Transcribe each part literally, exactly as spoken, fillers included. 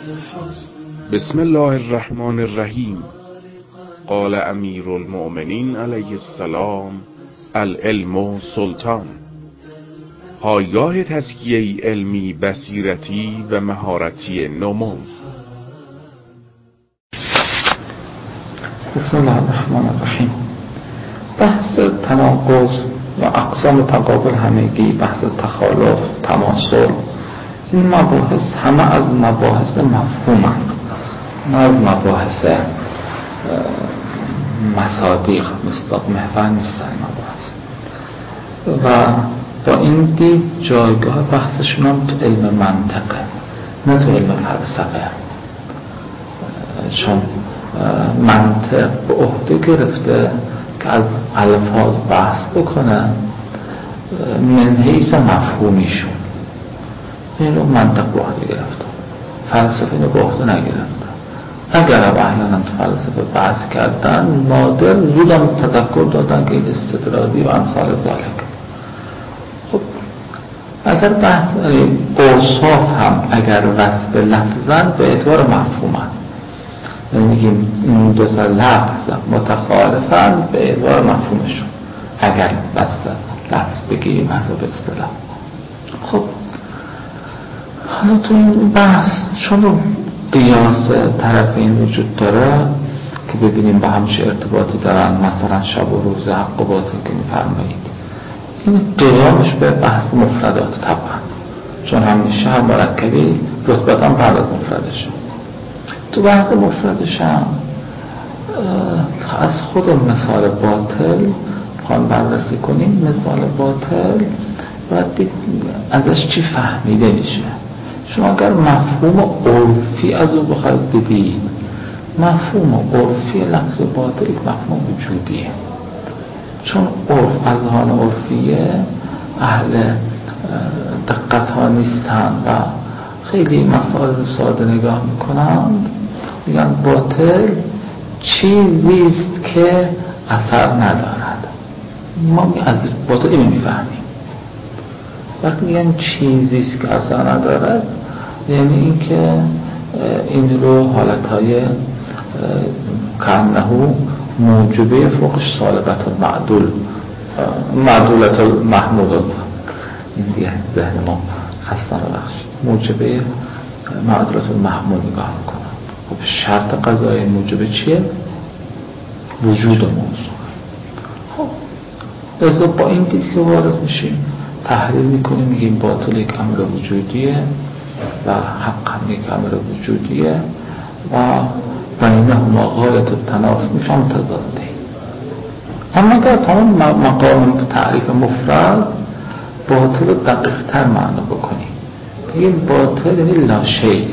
بسم الله الرحمن الرحیم. قال امیر المؤمنین علیه السلام: العلم سلطان. پایگاه تزکیه علمی، بصیرتی و مهارتی نمو. بسم الله الرحمن الرحیم. بحث تناقض و اقسام تقابل همگی، بحث تخالف، تماثل، این مباحث همه از مباحث مفهومند، نه از مباحث مصادیق، مصداق محور نیستن مباحث. و با این دید جایگاه بحثشون هم تو علم منطقه، نه تو علم فلسفه، چون منطق به عهده گرفته که از الفاظ بحث بکنه من حیث مفهومیشون. اینو منطق به عهده گرفته، فلسفه اینو به عهده نگرفته. اگر هم احیانا تو فلسفه بحث کردن، نادر زودم تذکر دادن که این استدراجی و امثال ذالک. خب اگر بحث اوصاف هم اگر وصف لفظن به اعتبار مفهومن، یعنی میگیم این دو تا لفظ متخالفن به اعتبار مفهومشون، اگر وصف لفظ بگیریم حسب اصطلاح. خب حالا تو این بحث چون قیاس طرفین وجود داره که ببینیم با همش ارتباطی دارن، مثلا شب و روز، حق و باطل که میفرمایید، این قیامش به بحث مفردات طبعا، چون همیشه هر مرکبی رتبتا بعد از مفردشه. تو بحث مفردش هم از خود مثال باطل خواهیم بررسی کنیم. مثال باطل باید دید ازش چی فهمیده میشه. شما اگر مفهوم عرفی از او بخواید بدید، مفهوم عرفی لفظ باطل یک مفهوم وجودیه، چون عرف از آن عرفیه اهل دقت ها نیستن و خیلی مسائل رو ساده نگاه میکنند. میگن باطل چیزیست که اثر ندارد. ما از باطل اینو میفهمیم. وقتی میگن چیزیست که اثر ندارد، یعنی این که این رو حالتهای کانه موجبه فوقش سالبت المعدول، معدولت المحمود، این دیگه ذهن ما خستانه بخش، موجبه معدولت المحمود نگاه میکنم. خب شرط قضایی موجبه چیه؟ وجود موضوع. خب از با این دید که وارد میشیم تحلیل میکنیم، میگیم باطل یک امر وجودیه و حق هم یک امر وجودیه و بینهما غایت التنافی میشن متضاده. اما اگر تمام مقام تعریف مفرد باطل دقیق تر معنی بکنیم، بگیم باطل یعنی لا شیء.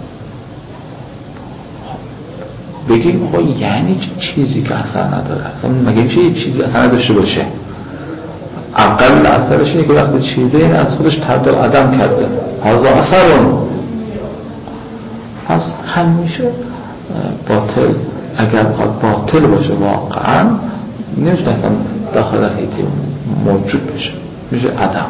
بگیم آقا یعنی چیزی که اثر نداره. مگه میشه یه چیزی اثر نداشته باشه؟ اقل اثرش اینه که وقتی چیزی این از خودش تبدیل عدم کرده، هذا اثرون. پس همیشه باطل اگر بخواد باطل باشه واقعا نمیشه اصلا داخل حیطه موجود بشه، میشه عدم.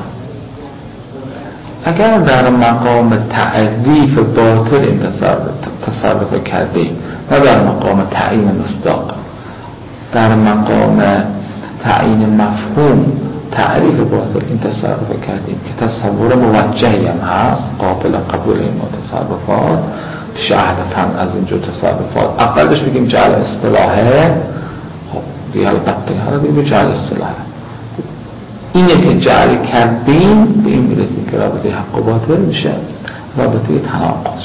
اگر در مقام تعریف باطل این تصرف کردیم، نه در مقام تعیین مصداق، در مقام تعیین مفهوم تعریف باطل این تصرف کردیم که تصور موجهی هم هست، قابل قبول این تصرفات پیش اهل فن از اینجور تصرفات. اقلش بگیم جعل اصطلاحه. خب دیگه البته حالا بگیم جعل اصطلاحه. اینه که جعل کردیم به این میرسیم که رابطه حق و باطل میشه رابطه تناقض.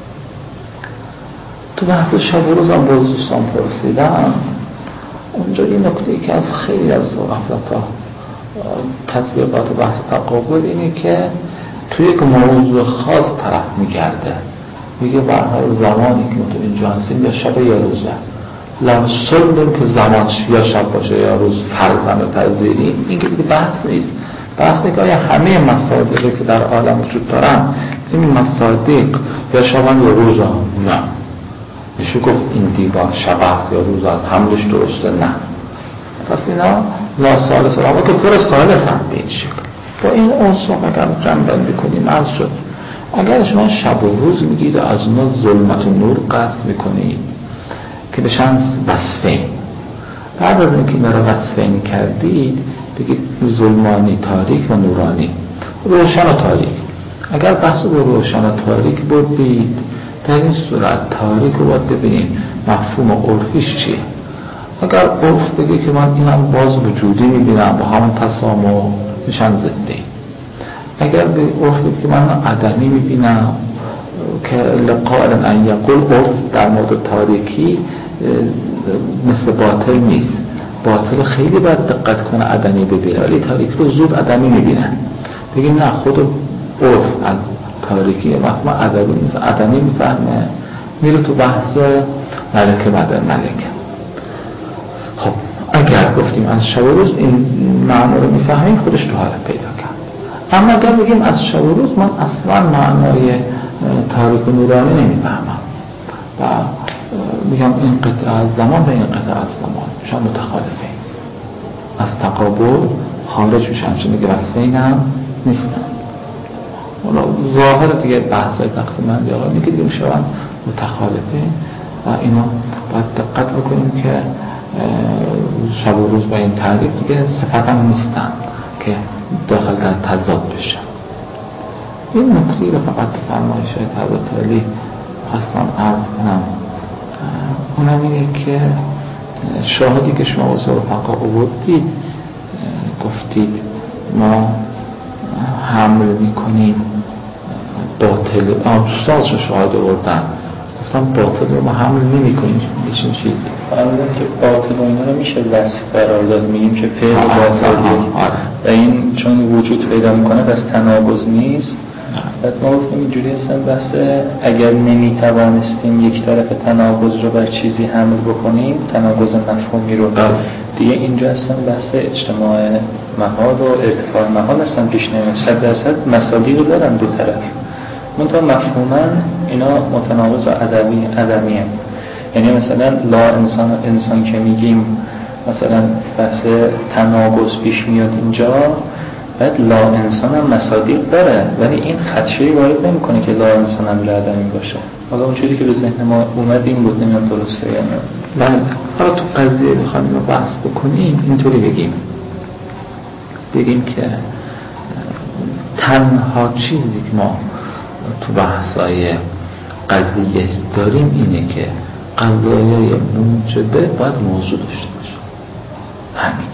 تو بحث شب و روز هم باز دوستان پرسیدن، اونجا این نکته ای که از خیلی از غفلت ها تطبیقات بحث تقابل اینه که توی یک موضوع خاص طرف میگرده، میگه برای زمانی که تو اینجا هستیم یا شب یا روزه، لمسلم که زمان یا شب باشه یا روز فرزن و پذیریم. این که دیگه بحث نیست. بحث نیست که آیا همه مصادیقی که در عالم وجود دارن این مصادیق یا شبان یا روز هم؟ نه. میشه گفت این دیوار شب یا روز از حملش درسته؟ نه. پس اینا لا سالس اما که پر سالس هم به این شکل. با این اوصاف اگر جنبندی کنیم عرض شد اگر شما شب و روز میگید از اونا ظلمت و نور قصد میکنید که بشن وصفین، بعد از اینکه اینا رو وصفین کردید بگید ظلمانی تاریک و نورانی، روشن و تاریک. اگر بحث به روشن و تاریک بردید، در این صورت تاریک رو باید ببینیم مفهوم عرفیش چیه. اگر عرف بگه که من اینم باز وجودی میبینم با همون تسامح میشن ضده. اگر به عرف بگه که من عدمی میبینم که لقائل ان یقول، عرف در مورد تاریکی مثل باطل نیست. باطل خیلی باید دقت کنه عدمی ببینه، ولی تاریک رو زود عدمی میبینه. بگیم نه، خود عرف از تاریکی مفهوم عدمی میفهمه، میره تو بحث ملکه بعد ملکه. خب اگر گفتیم از شب و روز این معنی رو میفهمیم، خودش تو حالت پیدا کرد. اما اگر بگیم از شب و روز من اصلا معنای تاریک و نورانی نمیفهمم و میگم این قطعه از زمان و این قطعه از زمان چون متخالفه، از تقابل خارج میشن، چون دیگه وصفین هم نیستن. اونا ظاهر دیگه بحثای تقسیم بندی آقا اینه که دیگه میشون متخالفه و اینا باید دقت بکنیم که شب و روز با این تعریف دیگه صفت هم نیستن که داخل در تضاد بشن. این نکته رو فقط فرمایش تباتالی خواستم عرض کنم، اونم اینه که شاهدی که شما واسه رفقا آوردید، گفتید ما حمل میکنیم باطل، دوستانشون شاهد آوردن گفتم باطل رو ما حمل نمی کنیم. میشین چیزی فرمودن که باطل و اینا رو میشه وصف قرار داد، میگیم که فعل باطلی و این چون وجود پیدا میکنه پس تناقض نیست. بعد ما گفتیم اینجوری هستن بحث اگر نمیتوانستیم یک طرف تناقض رو بر چیزی حمل بکنیم، تناقض مفهومی رو دیگه اینجا هستن بحث اجتماع محال و ارتفاع محال هستن پیش نمید. صد درصد مصادیق رو دارن دو طرف، منطقه مفهوما اینا متناقض و عدمی عدمیه. یعنی مثلا لا انسان انسان که میگیم مثلا بحث تناقض پیش میاد اینجا، بعد لا انسان هم مصادیق داره ولی این خدشه‌ای وارد نمیکنه که لا انسان هم عدمی باشه. حالا اون چیزی که به ذهن ما اومد این بود، نمیدونم درسته یا نه. بله، حالا تو قضیه بخوایم اینو بحث بکنیم اینطوری بگیم بگیم که تنها چیزی که ما تو بحثای قضیه داریم اینه که قضایای موجبه باید موضوع داشته باشه، همین،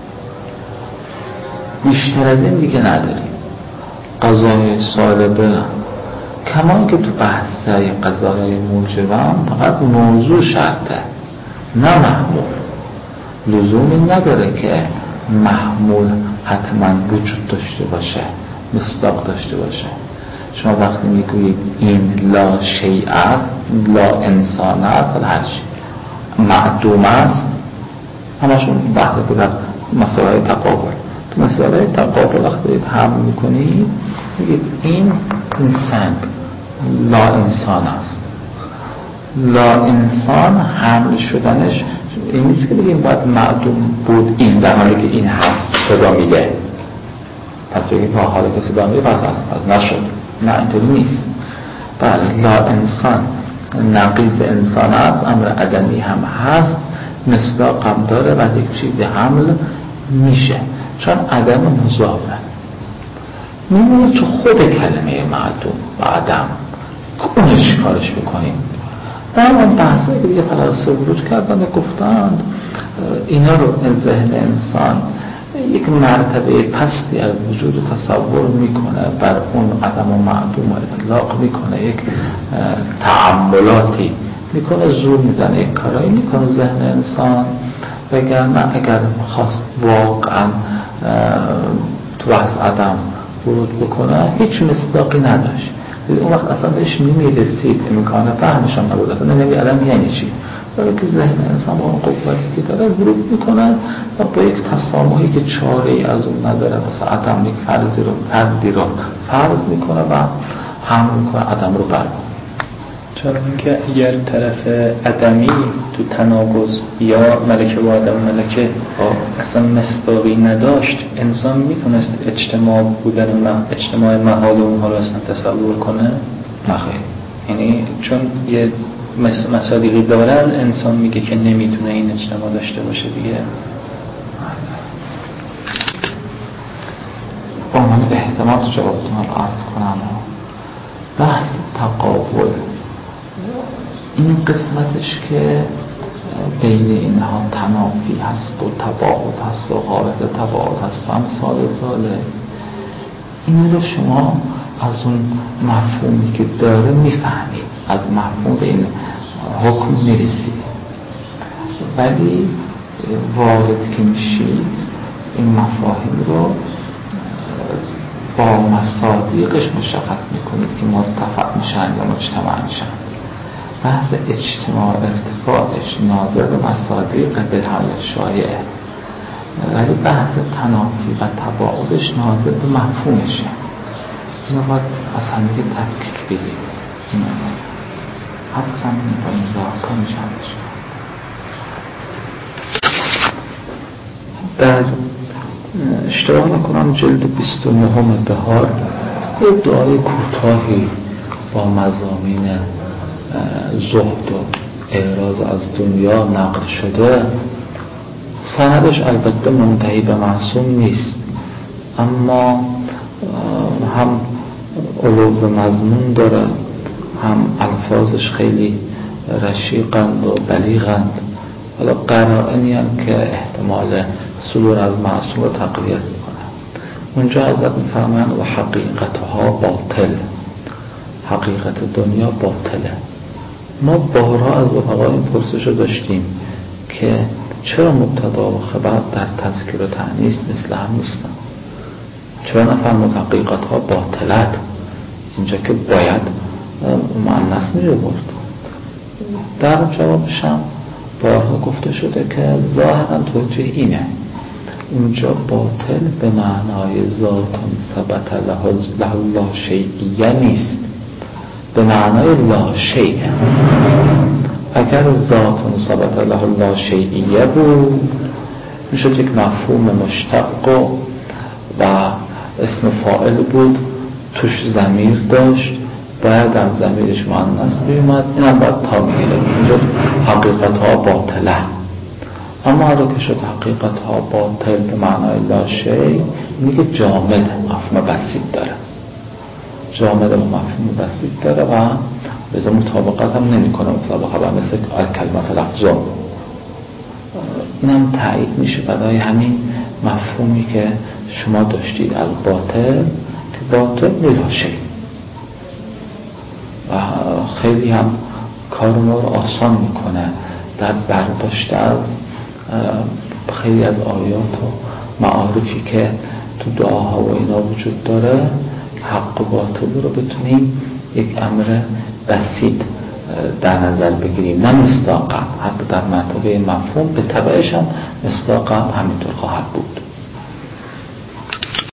بیشتر از این دیگه نداریم. قضایای سالبه کما که تو بحثای قضایای موجبه هم فقط موضوع شرطه نه محمول. لزومی نداره که محمول حتما وجود داشته باشه، مصداق داشته باشه. شما وقتی میگویید این لا شیء است، لا انسان است، هر چی معدوم است، همشون بحثه که در مسائل تقابل. تو مسائل تقابل وقتی حمل میکنید میگید این این سنگ لا انسان است. لا انسان حمل شدنش این نیست که بگیم باید معدوم بود این در حالی که این هست صدا میده، پس بگیم تا حالی که صدا میده پس هست پس نشد. نه اینطوری نیست. بله لا انسان نقیض انسان است، امر عدمی هم هست، مصداق هم داره و یک چیزی حمل میشه چون عدم مضافه میمونه تو خود کلمه معدوم و عدم که اونش کارش بکنیم. اما بحثه که دیگه فلاسفه ورود کردن و گفتند اینا رو از ذهن انسان یک مرتبه پستی از وجود تصور میکنه، بر اون عدم و معدوم اطلاق میکنه، یک تعاملاتی میکنه، زور میزنه، یک کارایی میکنه ذهن انسان. وگرنه اگر خواست واقعا تو بحث عدم ورود بکنه هیچ مصداقی نداشت، اون وقت اصلا بهش نمیرسید، امکان فهمش هم نبود، اصلا نمی عدم یعنی چی. برای که ذهن انسان با اون قوتی که داره ورود میکنه و با یک تسامحی که چاره‌ای از اون نداره مثلا عدم یک فرضی رو فردی رو فرض میکنه و حمل میکنه عدم رو بر. چون اینکه اگر طرف عدمی تو تناقض یا ملکه و آدم ملکه اصلا مصداقی نداشت، انسان میتونست اجتماع بودن اون اجتماع محال اونها رو اصلا تصور کنه؟ نخیر. یعنی چون یه مصادیقی دارن انسان میگه که نمیتونه این اجتماع داشته باشه دیگه. با من احتمال تو جوابتون رو عرض کنم. بحث تقابل این قسمتش که بین اینها تنافی هست و تباعد هست و غایت تباعد هست و امثال ذالک، این رو شما از اون مفهومی که داره میفهمید، از مفهوم به این حکم میرسید، ولی وارد که میشید این مفاهیم رو با مصادیقش مشخص میکنید که متفق میشن یا مجتمع میشن. بحث اجتماع ارتفاعش ناظر به مصادیق به حال شایعه، ولی بحث تنافی و تباعدش ناظر به مفهومشه. اینو باید از همه تفکیک بگیم. اینو حدثا با این راهکار میشن بشن. در اشتباه نکنم جلد بیست و نه بهار یه دعای کوتاهی با مضامین زهد و اعراض از دنیا نقل شده. سندش البته منتهی به معصوم نیست، اما هم علو مضمون داره، هم الفاظش خیلی رشیقند و بلیغند. حالا قرائنی هم که احتمال صدور از معصوم رو تقویت میکنه. اونجا حضرت میفرمایند و حقیقتها باطل، حقیقت دنیا باطله. ما بارها از رفقا این پرسش رو داشتیم که چرا مبتدا و خبر در تذکر و تأنیث مثل هم نیستن؟ چرا نفرمود حقیقتها باطلت؟ اینجا که باید مؤنث می برد. در جوابش هم بارها گفته شده که ظاهرا توجه اینه، اینجا باطل به معنای ذاتن ثبت له لا شیئیه نیست، به معنای لا شیء. اگر ذاتن ثبت له لا شیئیه بود میشد یک مفهوم مشتق و, و اسم فاعل بود، توش ضمیر داشت، باید هم ضمیرش مؤنث بیومد، این هم باید تا میگیره. اینجا حقیقت ها باطله. اما حالا که شد حقیقت ها باطل به معنای لا شیء، میگه جامد مفهوم بسیط داره، جامد مفهوم بسیط داره و بذار مطابقت هم نمی کنه مطابقه خبر مثل کلمات لفظون. این هم تایید میشه برای همین مفهومی که شما داشتید از باطل، که باطل لا شیء، و خیلی هم کار ما رو آسان میکنه در برداشت از خیلی از آیات و معارفی که تو دعاها و اینا وجود داره. حق و باطل رو بتونیم یک امر بسیط در نظر بگیریم، نه مصداقا، حتی در منطقه مفهوم به تبعش هم مصداقا همینطور خواهد بود.